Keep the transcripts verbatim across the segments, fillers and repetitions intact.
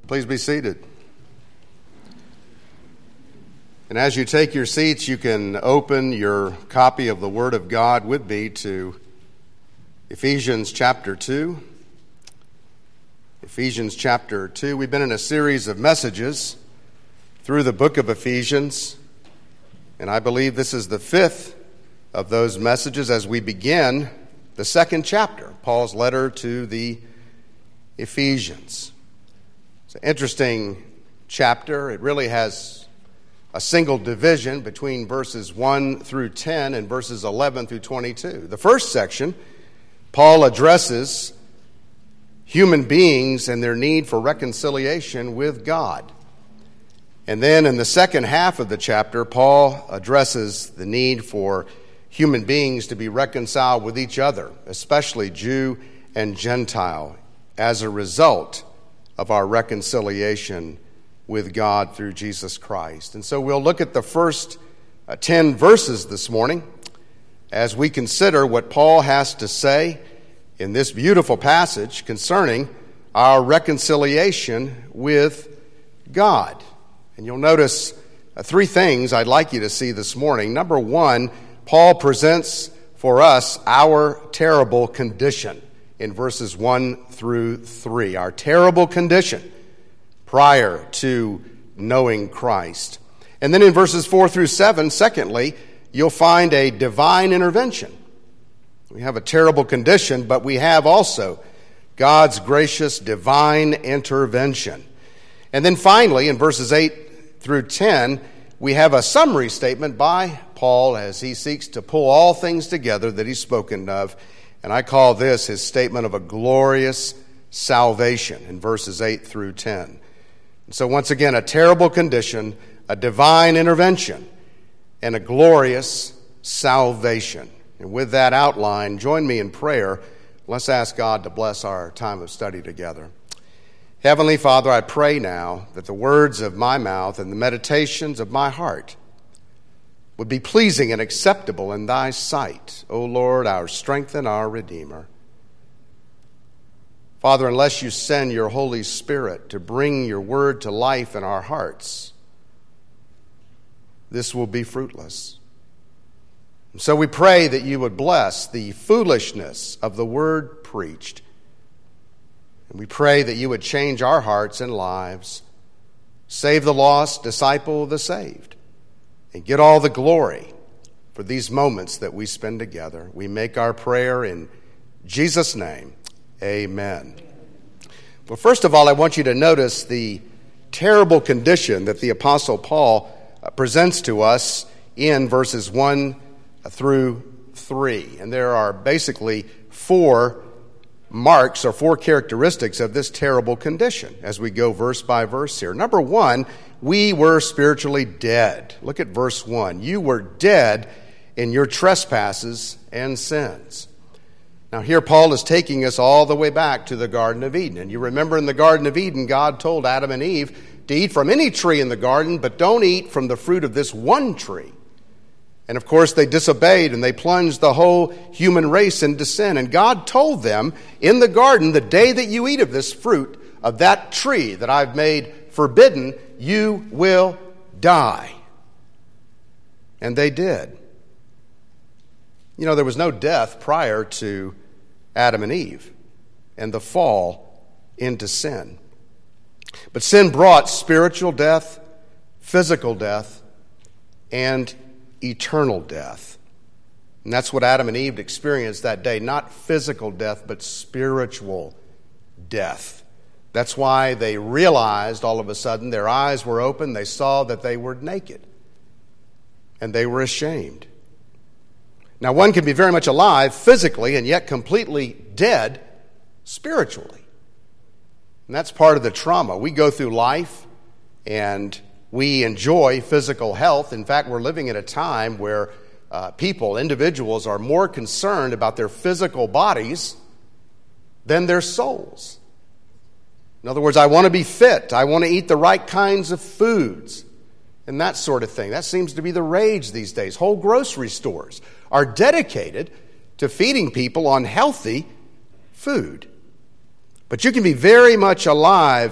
Please be seated. And as you take your seats, you can open your copy of the Word of God with me to Ephesians chapter two. Ephesians chapter two. We've been in a series of messages through the book of Ephesians, and I believe this is the fifth of those messages as we begin the second chapter, Paul's letter to the Ephesians. It's an interesting chapter. It really has a single division between verses one through ten and verses eleven through twenty-two. The first section, Paul addresses human beings and their need for reconciliation with God. And then in the second half of the chapter, Paul addresses the need for human beings to be reconciled with each other, especially Jew and Gentile, as a result of our reconciliation with God through Jesus Christ. And so we'll look at the first uh, ten verses this morning as we consider what Paul has to say in this beautiful passage concerning our reconciliation with God. And you'll notice uh, three things I'd like you to see this morning. Number one, Paul presents for us our terrible condition in verses one through three. Our terrible condition prior to knowing Christ. And then in verses four through seven, secondly, you'll find a divine intervention. We have a terrible condition, but we have also God's gracious divine intervention. And then finally, in verses eight through ten, we have a summary statement by Paul as he seeks to pull all things together that he's spoken of. And I call this his statement of a glorious salvation in verses eight through ten. And so once again, a terrible condition, a divine intervention, and a glorious salvation. And with that outline, join me in prayer. Let's ask God to bless our time of study together. Heavenly Father, I pray now that the words of my mouth and the meditations of my heart would be pleasing and acceptable in thy sight, O Lord, our strength and our Redeemer. Father, unless you send your Holy Spirit to bring your word to life in our hearts, this will be fruitless. And so we pray that you would bless the foolishness of the word preached. And we pray that you would change our hearts and lives, save the lost, disciple the saved, and get all the glory for these moments that we spend together. We make our prayer in Jesus' name. Amen. Well, first of all, I want you to notice the terrible condition that the Apostle Paul presents to us in verses one through three. And there are basically four marks or four characteristics of this terrible condition as we go verse by verse here. Number one, we were spiritually dead. Look at verse one. You were dead in your trespasses and sins. Now here Paul is taking us all the way back to the Garden of Eden. And you remember in the Garden of Eden, God told Adam and Eve to eat from any tree in the garden, but don't eat from the fruit of this one tree. And of course they disobeyed and they plunged the whole human race into sin. And God told them in the garden, the day that you eat of this fruit of that tree that I've made forbidden, you will die. And they did. You know, there was no death prior to Adam and Eve and the fall into sin. But sin brought spiritual death, physical death, and eternal death. And that's what Adam and Eve experienced that day. Not physical death, but spiritual death. That's why they realized all of a sudden their eyes were open. They saw that they were naked. And they were ashamed. Now, one can be very much alive physically and yet completely dead spiritually. And that's part of the trauma. We go through life and we enjoy physical health. In fact, we're living at a time where uh, people, individuals, are more concerned about their physical bodies than their souls. In other words, I want to be fit. I want to eat the right kinds of foods and that sort of thing. That seems to be the rage these days. Whole grocery stores are dedicated to feeding people on healthy food. But you can be very much alive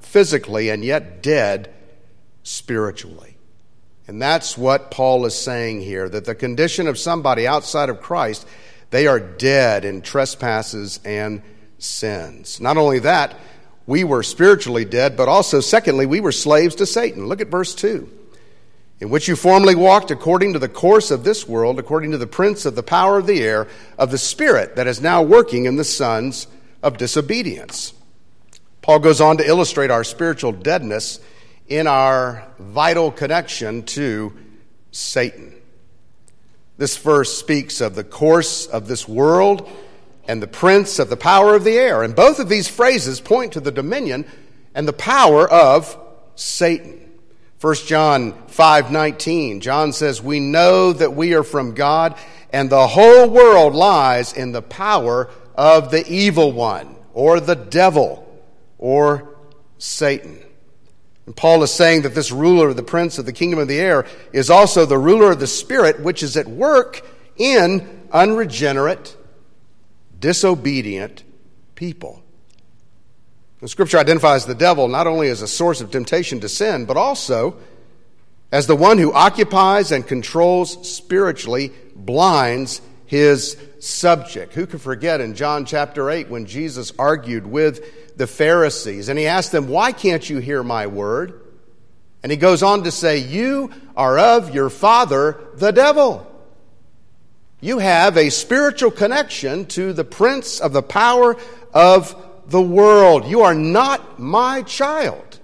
physically and yet dead spiritually. And that's what Paul is saying here, that the condition of somebody outside of Christ, they are dead in trespasses and sins. Not only that, we were spiritually dead, but also, secondly, we were slaves to Satan. Look at verse two. In which you formerly walked according to the course of this world, according to the prince of the power of the air, of the spirit that is now working in the sons of disobedience. Paul goes on to illustrate our spiritual deadness in our vital connection to Satan. This verse speaks of the course of this world and the prince of the power of the air. And both of these phrases point to the dominion and the power of Satan. First John five nineteen, John says, "We know that we are from God, and the whole world lies in the power of the evil one," or the devil, or Satan. And Paul is saying that this ruler, the prince of the kingdom of the air, is also the ruler of the spirit, which is at work in unregenerate, disobedient people. The Scripture identifies the devil not only as a source of temptation to sin, but also as the one who occupies and controls spiritually, blinds his subject. Who can forget in John chapter eight when Jesus argued with the Pharisees and he asked them, "Why can't you hear my word?" And he goes on to say, "You are of your father, the devil." You have a spiritual connection to the prince of the power of the world. You are not my child.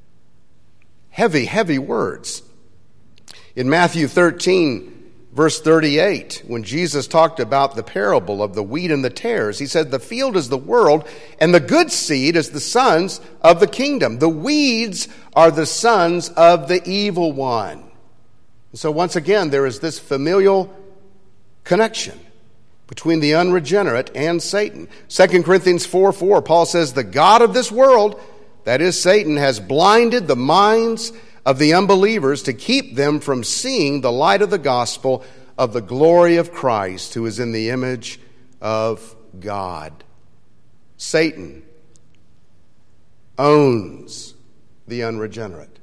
Heavy, heavy words. In Matthew thirteen, verse thirty-eight, when Jesus talked about the parable of the wheat and the tares, he said, "The field is the world, and the good seed is the sons of the kingdom. The weeds are the sons of the evil one." And so once again, there is this familial connection between the unregenerate and Satan. Second Corinthians four four, Paul says, "The God of this world," that is Satan, "has blinded the minds of the unbelievers to keep them from seeing the light of the gospel of the glory of Christ, who is in the image of God." Satan owns the unregenerate.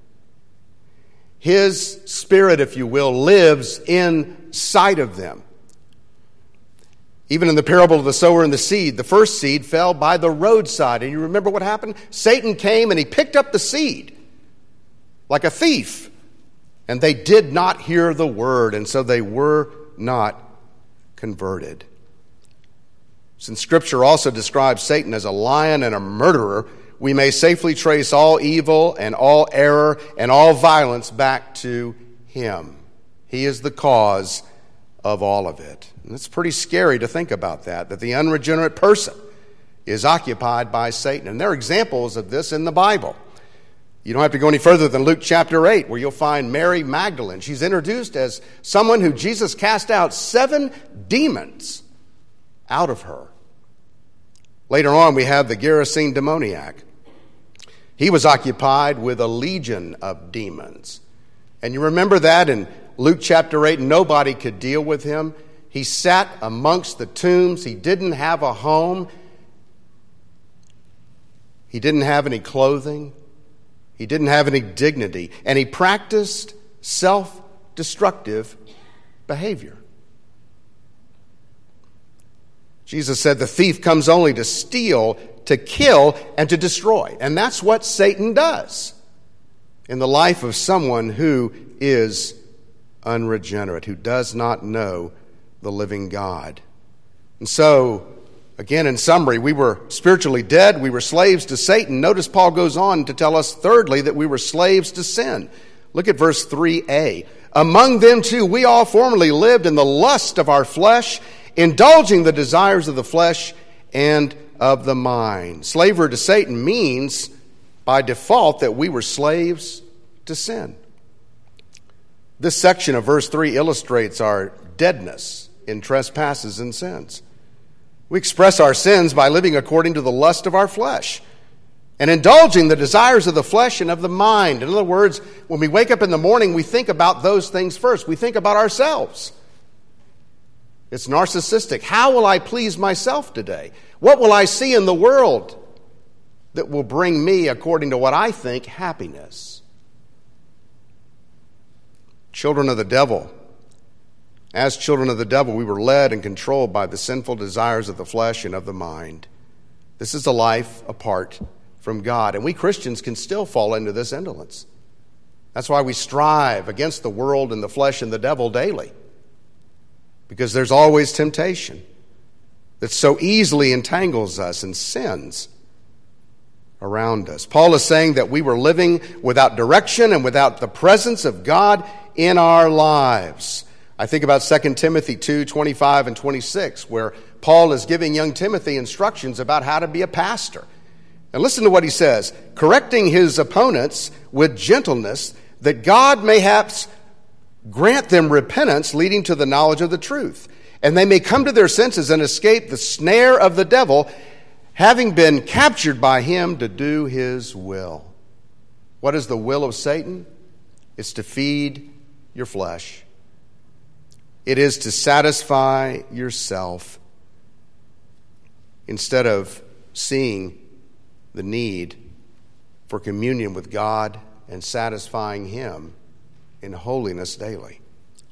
His spirit, if you will, lives inside of them. Even in the parable of the sower and the seed, the first seed fell by the roadside. And you remember what happened? Satan came and he picked up the seed like a thief. And they did not hear the word, and so they were not converted. Since Scripture also describes Satan as a lion and a murderer, we may safely trace all evil and all error and all violence back to him. He is the cause of all of it. And it's pretty scary to think about that, that the unregenerate person is occupied by Satan. And there are examples of this in the Bible. You don't have to go any further than Luke chapter eight, where you'll find Mary Magdalene. She's introduced as someone who Jesus cast out seven demons out of her. Later on, we have the Gerasene demoniac. He was occupied with a legion of demons. And you remember that in Luke chapter eight, nobody could deal with him. He sat amongst the tombs. He didn't have a home. He didn't have any clothing. He didn't have any dignity. And he practiced self-destructive behavior. Jesus said the thief comes only to steal, to kill, and to destroy. And that's what Satan does in the life of someone who is unregenerate, who does not know the living God. And so, again, in summary, we were spiritually dead. We were slaves to Satan. Notice Paul goes on to tell us, thirdly, that we were slaves to sin. Look at verse three a. "Among them, too, we all formerly lived in the lust of our flesh, indulging the desires of the flesh and of the mind." Slavery to Satan means, by default, that we were slaves to sin. This section of verse three illustrates our deadness in trespasses and sins. We express our sins by living according to the lust of our flesh and indulging the desires of the flesh and of the mind. In other words, when we wake up in the morning, we think about those things first. We think about ourselves. It's narcissistic. How will I please myself today? What will I see in the world that will bring me, according to what I think, happiness. Children of the devil. As children of the devil, we were led and controlled by the sinful desires of the flesh and of the mind. This is a life apart from God. And we Christians can still fall into this indolence. That's why we strive against the world and the flesh and the devil daily. Because there's always temptation that so easily entangles us and sins around us. Paul is saying that we were living without direction and without the presence of God in our lives. I think about Second Timothy two, twenty-five and twenty-six, where Paul is giving young Timothy instructions about how to be a pastor. And listen to what he says, correcting his opponents with gentleness, that God mayhaps grant them repentance leading to the knowledge of the truth, and they may come to their senses and escape the snare of the devil, having been captured by him to do his will. What is the will of Satan? It's to feed your flesh. It is to satisfy yourself instead of seeing the need for communion with God and satisfying him in holiness daily.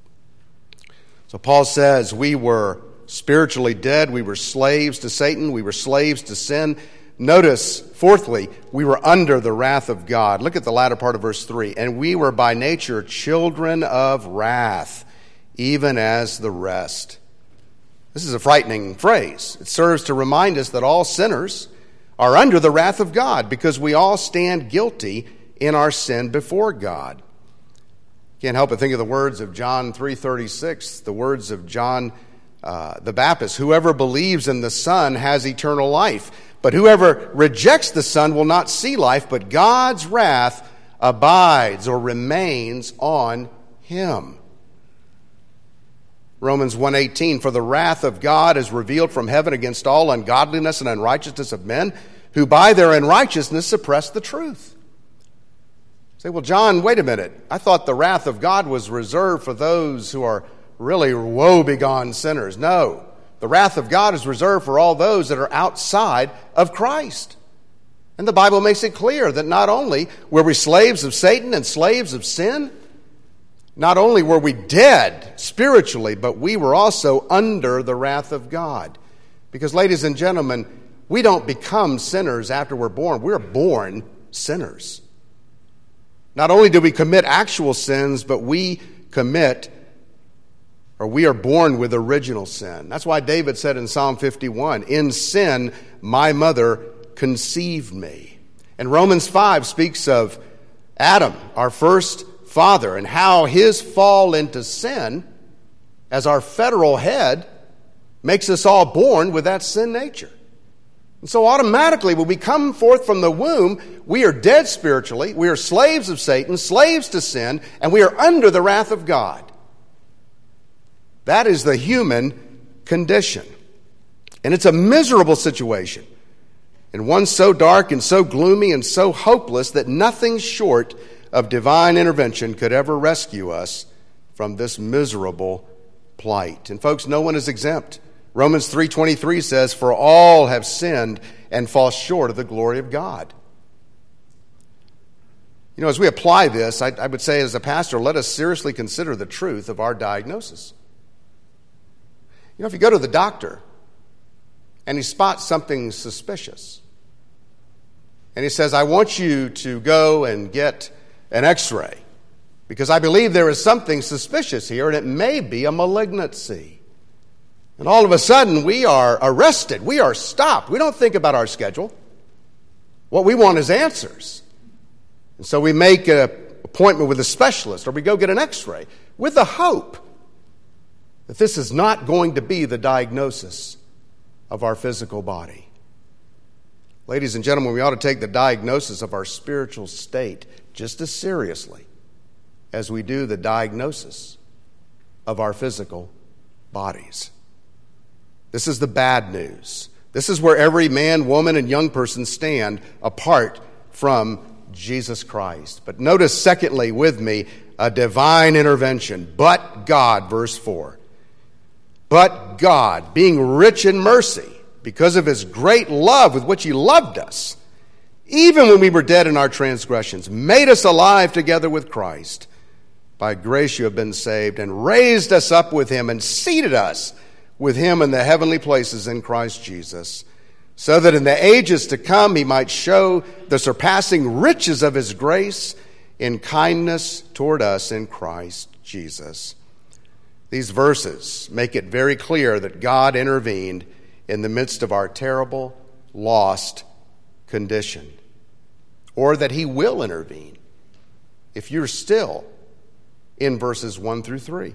So Paul says we were spiritually dead. We were slaves to Satan. We were slaves to sin. Notice, fourthly, we were under the wrath of God. Look at the latter part of verse three. And we were by nature children of wrath, even as the rest. This is a frightening phrase. It serves to remind us that all sinners are under the wrath of God because we all stand guilty in our sin before God. Can't help but think of the words of John three thirty-six, the words of John uh, the Baptist. Whoever believes in the Son has eternal life, but whoever rejects the Son will not see life, but God's wrath abides or remains on him. Romans one eighteen, for the wrath of God is revealed from heaven against all ungodliness and unrighteousness of men, who by their unrighteousness suppress the truth. Say, well, John, wait a minute. I thought the wrath of God was reserved for those who are really woe-begone sinners. No, the wrath of God is reserved for all those that are outside of Christ. And the Bible makes it clear that not only were we slaves of Satan and slaves of sin, not only were we dead spiritually, but we were also under the wrath of God. Because, ladies and gentlemen, we don't become sinners after we're born. We're born sinners. Not only do we commit actual sins, but we commit, or we are born with original sin. That's why David said in Psalm fifty-one, in sin my mother conceived me. And Romans five speaks of Adam, our first father, and how his fall into sin as our federal head makes us all born with that sin nature. And so automatically when we come forth from the womb, we are dead spiritually, we are slaves of Satan, slaves to sin, and we are under the wrath of God. That is the human condition. And it's a miserable situation, and one so dark and so gloomy and so hopeless that nothing short of divine intervention could ever rescue us from this miserable plight. And folks, no one is exempt. Romans three twenty-three says, for all have sinned and fall short of the glory of God. You know, as we apply this, I, I would say as a pastor, let us seriously consider the truth of our diagnosis. You know, if you go to the doctor and he spots something suspicious, and he says, I want you to go and get an x-ray, because I believe there is something suspicious here, and it may be a malignancy. And all of a sudden, we are arrested. We are stopped. We don't think about our schedule. What we want is answers. And so we make an appointment with a specialist, or we go get an x-ray with the hope that this is not going to be the diagnosis of our physical body. Ladies and gentlemen, we ought to take the diagnosis of our spiritual state just as seriously as we do the diagnosis of our physical bodies. This is the bad news. This is where every man, woman, and young person stand apart from Jesus Christ. But notice, secondly, with me, a divine intervention. But God, verse four. But God, being rich in mercy, because of his great love with which he loved us, even when we were dead in our transgressions, made us alive together with Christ. By grace you have been saved, and raised us up with him, and seated us with him in the heavenly places in Christ Jesus, so that in the ages to come he might show the surpassing riches of his grace in kindness toward us in Christ Jesus. These verses make it very clear that God intervened in the midst of our terrible, lost condition, or that he will intervene if you're still in verses one through three.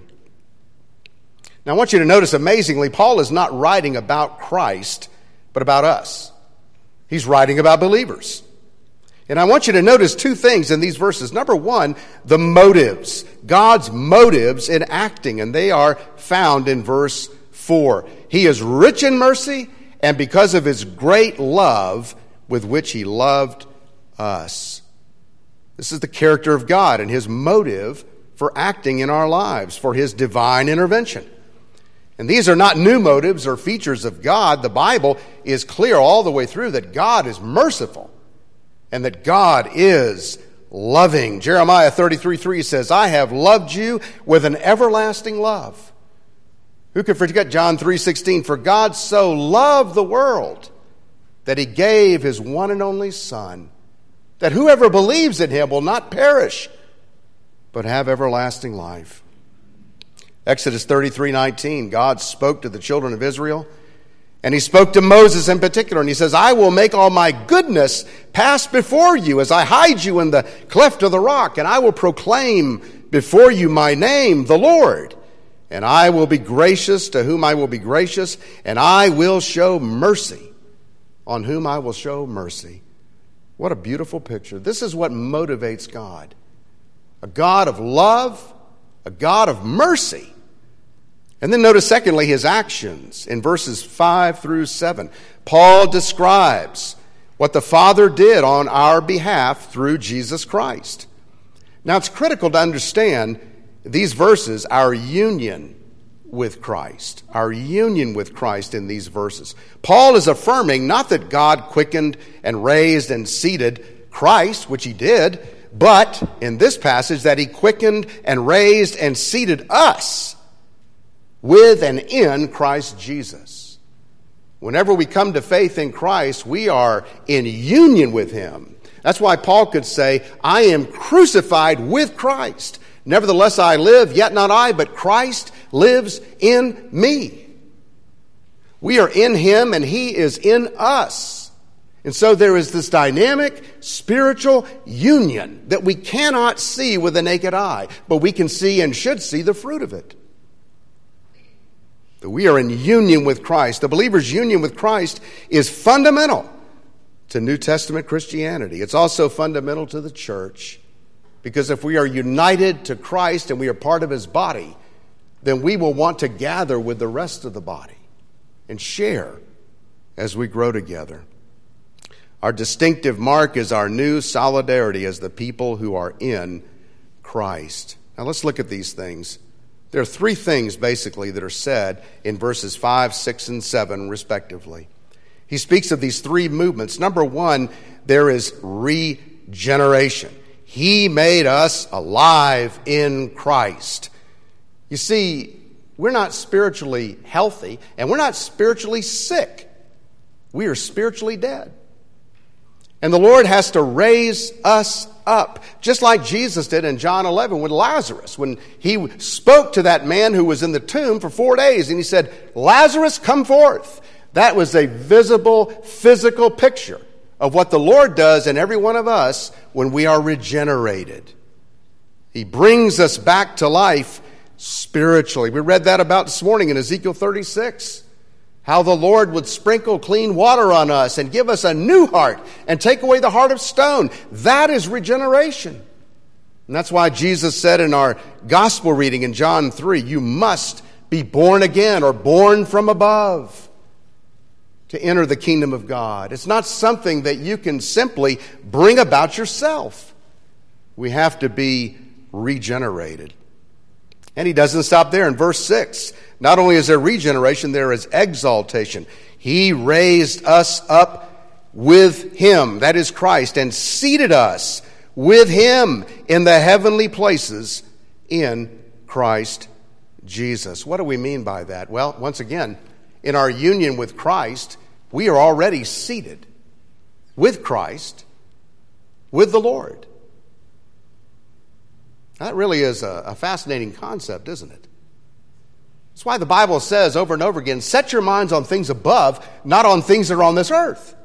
Now I want you to notice, amazingly, Paul is not writing about Christ, but about us. He's writing about believers. And I want you to notice two things in these verses. Number one, the motives, God's motives in acting, and they are found in verse four. He is rich in mercy, and because of his great love with which he loved us. This is the character of God and his motive for acting in our lives, for his divine intervention. And these are not new motives or features of God. The Bible is clear all the way through that God is merciful and that God is loving. Jeremiah thirty-three three says, I have loved you with an everlasting love. Who could forget John three sixteen? For God so loved the world that he gave his one and only Son, that whoever believes in him will not perish, but have everlasting life. Exodus thirty-three nineteen, God spoke to the children of Israel, and he spoke to Moses in particular, and he says, I will make all my goodness pass before you as I hide you in the cleft of the rock, and I will proclaim before you my name, the Lord. And I will be gracious to whom I will be gracious, and I will show mercy on whom I will show mercy. What a beautiful picture. This is what motivates God. A God of love, a God of mercy. And then notice, secondly, his actions in verses five through seven. Paul describes what the Father did on our behalf through Jesus Christ. Now, it's critical to understand these verses, our union with Christ, our union with Christ in these verses. Paul is affirming not that God quickened and raised and seated Christ, which he did, but in this passage that he quickened and raised and seated us with and in Christ Jesus. Whenever we come to faith in Christ, we are in union with him. That's why Paul could say, I am crucified with Christ. Nevertheless I live, yet not I, but Christ lives in me. We are in him and he is in us. And so there is this dynamic spiritual union that we cannot see with the naked eye, but we can see and should see the fruit of it. That we are in union with Christ. The believer's union with Christ is fundamental to New Testament Christianity. It's also fundamental to the church, because if we are united to Christ and we are part of his body, then we will want to gather with the rest of the body and share as we grow together. Our distinctive mark is our new solidarity as the people who are in Christ. Now let's look at these things. There are three things basically that are said in verses five, six, and seven respectively. He speaks of these three movements. Number one, there is regeneration. He made us alive in Christ. You see, we're not spiritually healthy and we're not spiritually sick. We are spiritually dead. And the Lord has to raise us up, just like Jesus did in John eleven with Lazarus, when he spoke to that man who was in the tomb for four days, and he said, Lazarus, come forth. That was a visible, physical picture of what the Lord does in every one of us when we are regenerated. He brings us back to life spiritually. We read that about this morning in Ezekiel thirty-six. How the Lord would sprinkle clean water on us and give us a new heart and take away the heart of stone. That is regeneration. And that's why Jesus said in our gospel reading in John three, you must be born again or born from above to enter the kingdom of God. It's not something that you can simply bring about yourself. We have to be regenerated. And he doesn't stop there. In verse six, not only is there regeneration, there is exaltation. He raised us up with him, that is Christ, and seated us with him in the heavenly places in Christ Jesus. What do we mean by that? Well, once again, in our union with Christ, we are already seated with Christ, with the Lord. That really is a, a fascinating concept, isn't it? That's why the Bible says over and over again, set your minds on things above, not on things that are on this earth.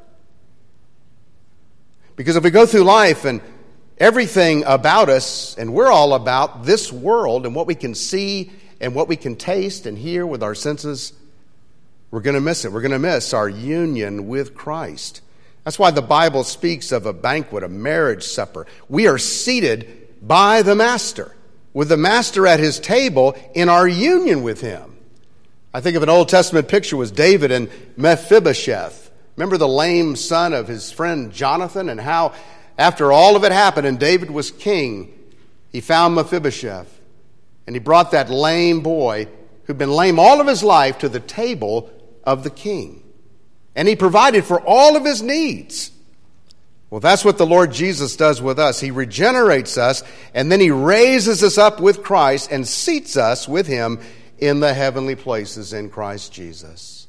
Because if we go through life and everything about us, and we're all about this world and what we can see and what we can taste and hear with our senses, we're going to miss it. We're going to miss our union with Christ. That's why the Bible speaks of a banquet, a marriage supper. We are seated by the Master, with the Master at his table in our union with him. I think of an Old Testament picture was David and Mephibosheth. Remember the lame son of his friend Jonathan, and how after all of it happened and David was king, he found Mephibosheth, and he brought that lame boy who'd been lame all of his life to the table of the king. And he provided for all of his needs. Well, that's what the Lord Jesus does with us. He regenerates us, and then he raises us up with Christ and seats us with him in the heavenly places in Christ Jesus.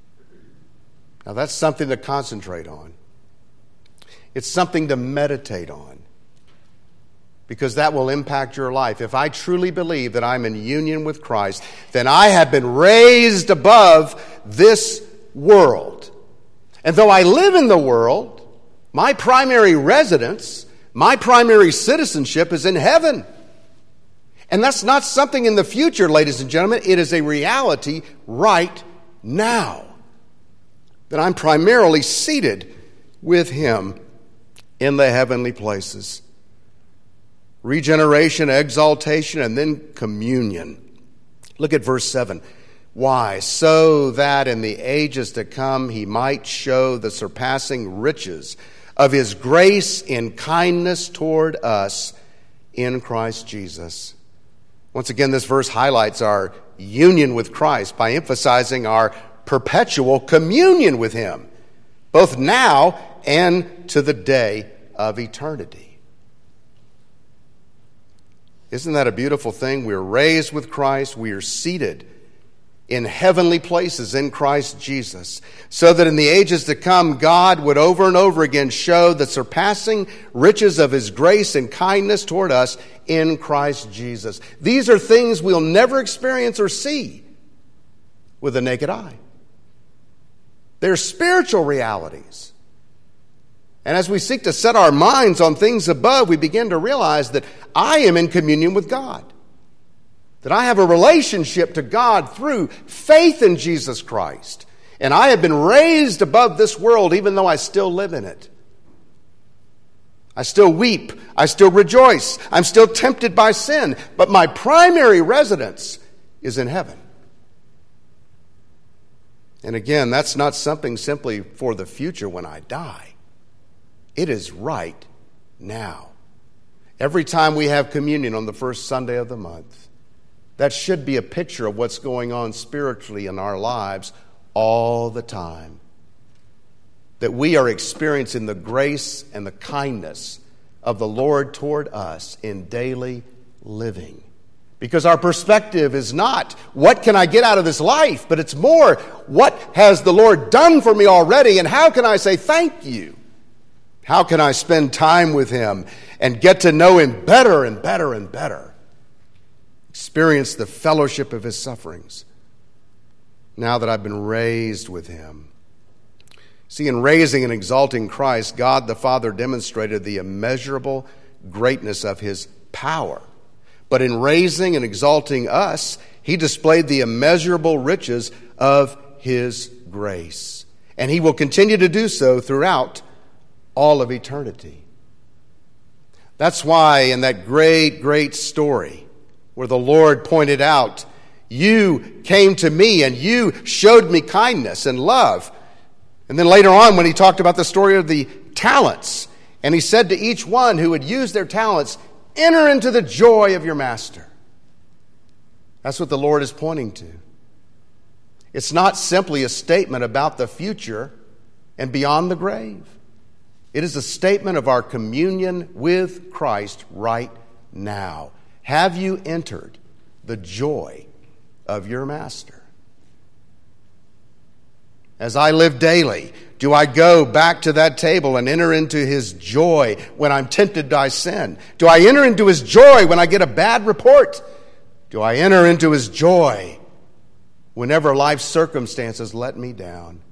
Now, that's something to concentrate on. It's something to meditate on, because that will impact your life. If I truly believe that I'm in union with Christ, then I have been raised above this world. And though I live in the world, my primary residence, my primary citizenship is in heaven. And that's not something in the future, ladies and gentlemen. It is a reality right now, that I'm primarily seated with him in the heavenly places. Regeneration, exaltation, and then communion. Look at verse seven. Why? So that in the ages to come he might show the surpassing riches of his grace in kindness toward us in Christ Jesus. Once again, this verse highlights our union with Christ by emphasizing our perpetual communion with him, both now and to the day of eternity. Isn't that a beautiful thing? We're raised with Christ. We are seated in heavenly places in Christ Jesus, so that in the ages to come, God would over and over again show the surpassing riches of his grace and kindness toward us in Christ Jesus. These are things we'll never experience or see with the naked eye. They're spiritual realities. And as we seek to set our minds on things above, we begin to realize that I am in communion with God. That I have a relationship to God through faith in Jesus Christ. And I have been raised above this world even though I still live in it. I still weep. I still rejoice. I'm still tempted by sin. But my primary residence is in heaven. And again, that's not something simply for the future when I die. It is right now. Every time we have communion on the first Sunday of the month, that should be a picture of what's going on spiritually in our lives all the time. That we are experiencing the grace and the kindness of the Lord toward us in daily living. Because our perspective is not, what can I get out of this life? But it's more, what has the Lord done for me already? And how can I say thank you? How can I spend time with him and get to know him better and better and better? Experience the fellowship of his sufferings now that I've been raised with him. See, in raising and exalting Christ, God the Father demonstrated the immeasurable greatness of his power. But in raising and exalting us, he displayed the immeasurable riches of his grace. And he will continue to do so throughout all of eternity. That's why in that great, great story where the Lord pointed out, you came to me and you showed me kindness and love. And then later on when he talked about the story of the talents, and he said to each one who had used their talents, enter into the joy of your master. That's what the Lord is pointing to. It's not simply a statement about the future and beyond the grave. It is a statement of our communion with Christ right now. Have you entered the joy of your Master? As I live daily, do I go back to that table and enter into his joy when I'm tempted by sin? Do I enter into his joy when I get a bad report? Do I enter into his joy whenever life's circumstances let me down?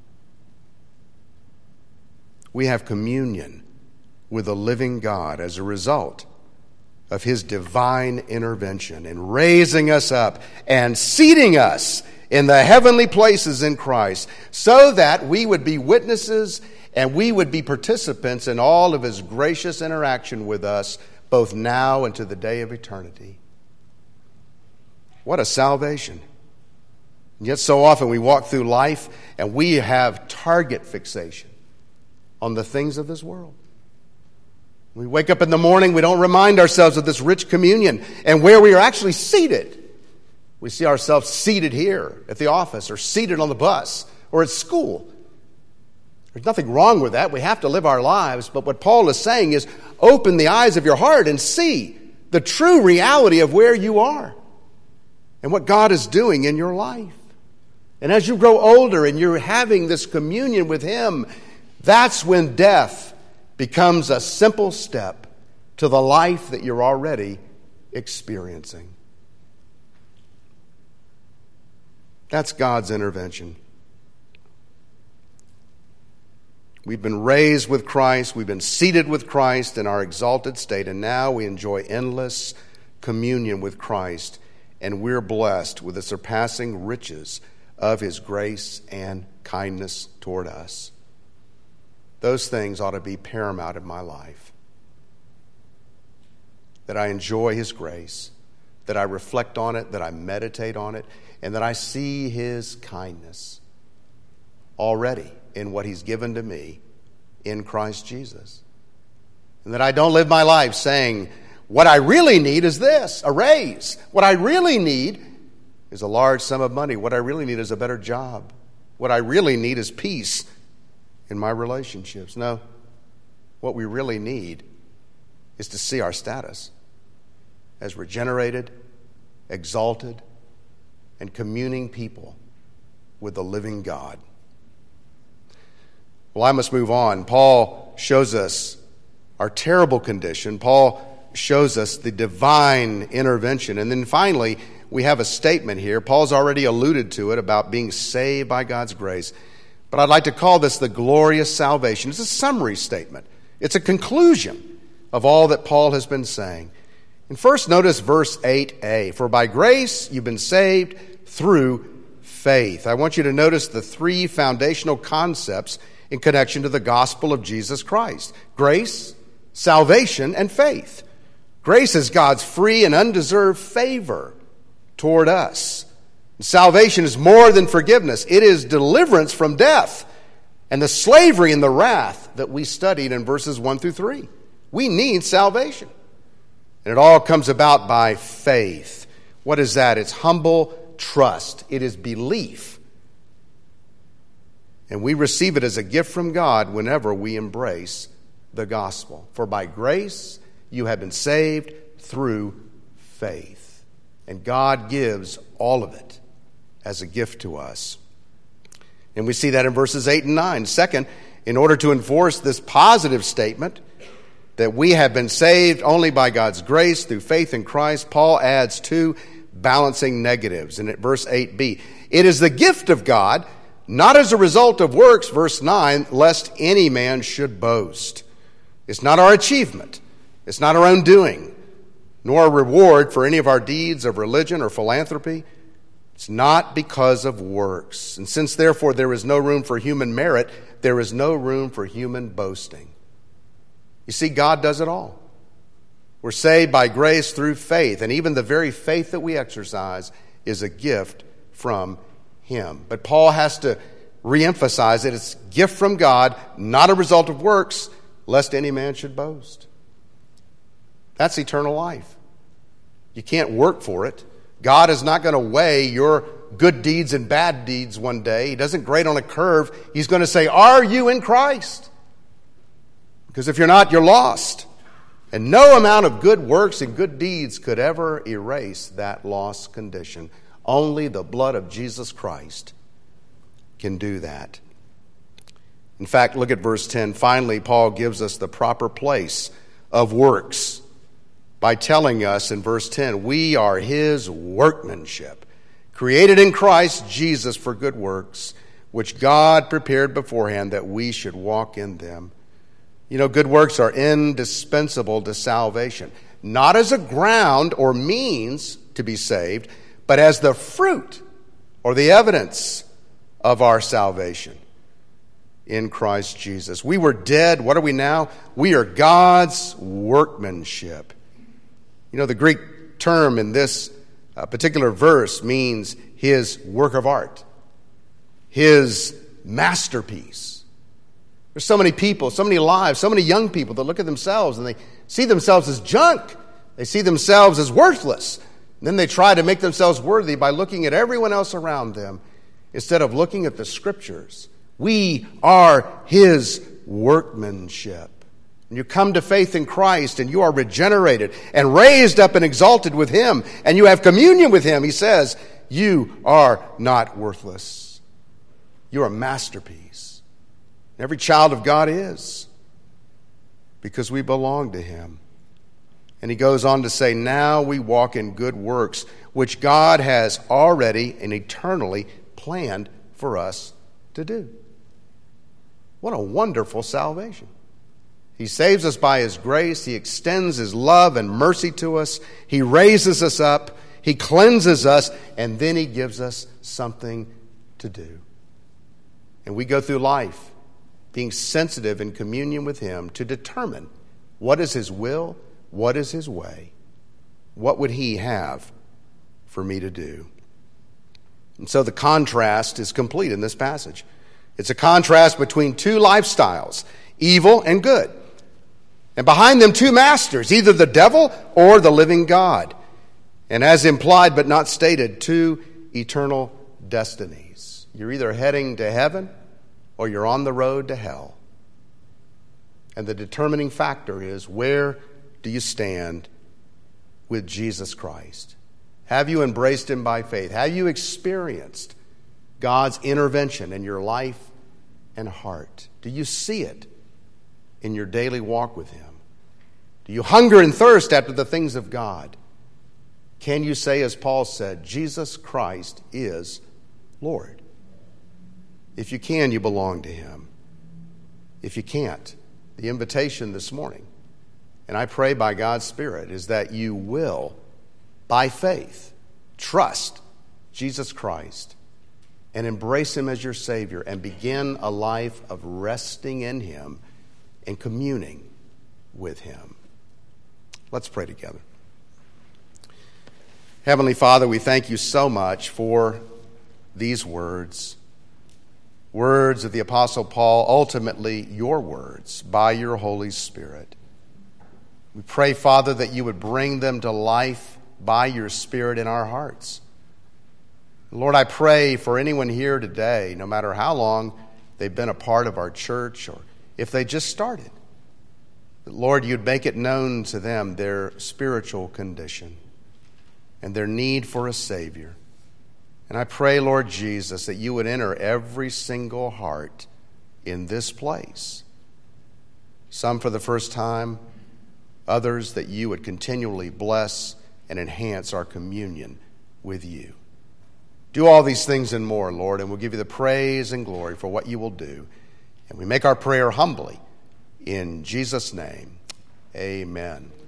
We have communion with the living God as a result of his divine intervention in raising us up and seating us in the heavenly places in Christ, so that we would be witnesses and we would be participants in all of his gracious interaction with us, both now and to the day of eternity. What a salvation. And yet so often we walk through life and we have target fixation on the things of this world. We wake up in the morning, we don't remind ourselves of this rich communion and where we are actually seated. We see ourselves seated here at the office or seated on the bus or at school. There's nothing wrong with that. We have to live our lives. But what Paul is saying is open the eyes of your heart and see the true reality of where you are and what God is doing in your life. And as you grow older and you're having this communion with him, that's when death becomes a simple step to the life that you're already experiencing. That's God's intervention. We've been raised with Christ, we've been seated with Christ in our exalted state, and now we enjoy endless communion with Christ, and we're blessed with the surpassing riches of his grace and kindness toward us. Those things ought to be paramount in my life. That I enjoy his grace, that I reflect on it, that I meditate on it, and that I see his kindness already in what he's given to me in Christ Jesus. And that I don't live my life saying, what I really need is this, a raise. What I really need is a large sum of money. What I really need is a better job. What I really need is peace in my relationships. No, what we really need is to see our status as regenerated, exalted, and communing people with the living God. Well, I must move on. Paul shows us our terrible condition. Paul shows us the divine intervention. And then finally, we have a statement here. Paul's already alluded to it about being saved by God's grace. But I'd like to call this the glorious salvation. It's a summary statement. It's a conclusion of all that Paul has been saying. And first notice verse eight a. For by grace you've been saved through faith. I want you to notice the three foundational concepts in connection to the gospel of Jesus Christ. Grace, salvation, and faith. Grace is God's free and undeserved favor toward us. Salvation is more than forgiveness. It is deliverance from death and the slavery and the wrath that we studied in verses one through three. We need salvation. And it all comes about by faith. What is that? It's humble trust. It is belief. And we receive it as a gift from God whenever we embrace the gospel. For by grace you have been saved through faith. And God gives all of it as a gift to us. And we see that in verses eight and nine. Second, in order to enforce this positive statement that we have been saved only by God's grace through faith in Christ, Paul adds two balancing negatives. And at verse eight b, it is the gift of God, not as a result of works, verse nine, lest any man should boast. It's not our achievement. It's not our own doing, nor a reward for any of our deeds of religion or philanthropy. It's not because of works. And since therefore there is no room for human merit, there is no room for human boasting. You see, God does it all. We're saved by grace through faith, and even the very faith that we exercise is a gift from him. But Paul has to reemphasize that it's a gift from God, not a result of works, lest any man should boast. That's eternal life. You can't work for it. God is not going to weigh your good deeds and bad deeds one day. He doesn't grade on a curve. He's going to say, are you in Christ? Because if you're not, you're lost. And no amount of good works and good deeds could ever erase that lost condition. Only the blood of Jesus Christ can do that. In fact, look at verse ten. Finally, Paul gives us the proper place of works by telling us in verse ten, we are his workmanship, created in Christ Jesus for good works, which God prepared beforehand that we should walk in them. You know, good works are indispensable to salvation, not as a ground or means to be saved, but as the fruit or the evidence of our salvation in Christ Jesus. We were dead. What are we now? We are God's workmanship. You know, the Greek term in this uh, particular verse means his work of art, his masterpiece. There's so many people, so many lives, so many young people that look at themselves and they see themselves as junk. They see themselves as worthless. And then they try to make themselves worthy by looking at everyone else around them instead of looking at the Scriptures. We are his workmanship. And you come to faith in Christ and you are regenerated and raised up and exalted with him and you have communion with him. He says, you are not worthless. You're a masterpiece. Every child of God is, because we belong to him. And he goes on to say, now we walk in good works, which God has already and eternally planned for us to do. What a wonderful salvation. He saves us by his grace. He extends his love and mercy to us. He raises us up. He cleanses us. And then he gives us something to do. And we go through life being sensitive in communion with him to determine what is his will, what is his way, what would he have for me to do. And so the contrast is complete in this passage. It's a contrast between two lifestyles, evil and good. And behind them, two masters, either the devil or the living God. And as implied but not stated, two eternal destinies. You're either heading to heaven or you're on the road to hell. And the determining factor is, where do you stand with Jesus Christ? Have you embraced him by faith? Have you experienced God's intervention in your life and heart? Do you see it in your daily walk with him? Do you hunger and thirst after the things of God? Can you say, as Paul said, Jesus Christ is Lord? If you can, you belong to him. If you can't, the invitation this morning, and I pray by God's Spirit, is that you will, by faith, trust Jesus Christ and embrace him as your Savior and begin a life of resting in him and communing with him. Let's pray together. Heavenly Father, we thank you so much for these words. Words of the Apostle Paul, ultimately your words by your Holy Spirit. We pray, Father, that you would bring them to life by your Spirit in our hearts. Lord, I pray for anyone here today, no matter how long they've been a part of our church or if they just started, that, Lord, you'd make it known to them their spiritual condition and their need for a Savior. And I pray, Lord Jesus, that you would enter every single heart in this place. Some for the first time, others that you would continually bless and enhance our communion with you. Do all these things and more, Lord, and we'll give you the praise and glory for what you will do. And we make our prayer humbly in Jesus' name. Amen.